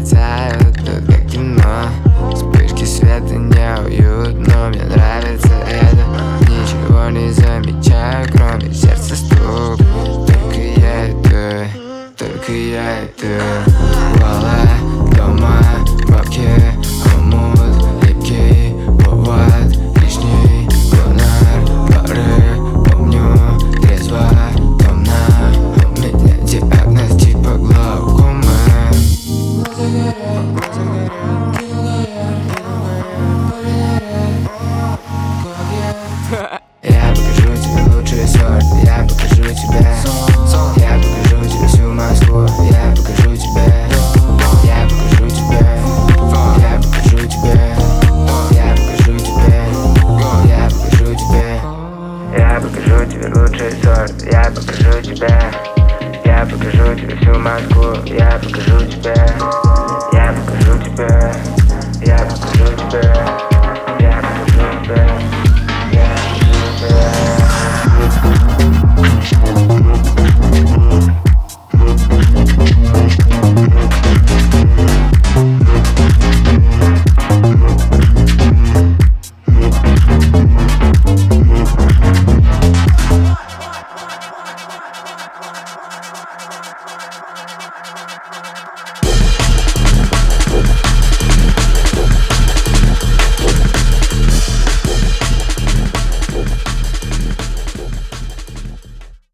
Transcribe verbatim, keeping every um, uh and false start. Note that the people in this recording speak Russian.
мерцают тут как кино. Вспышки света неуютно, мне нравится это. Ничего не замечаю, кроме сердца стук. Только я это, только я это.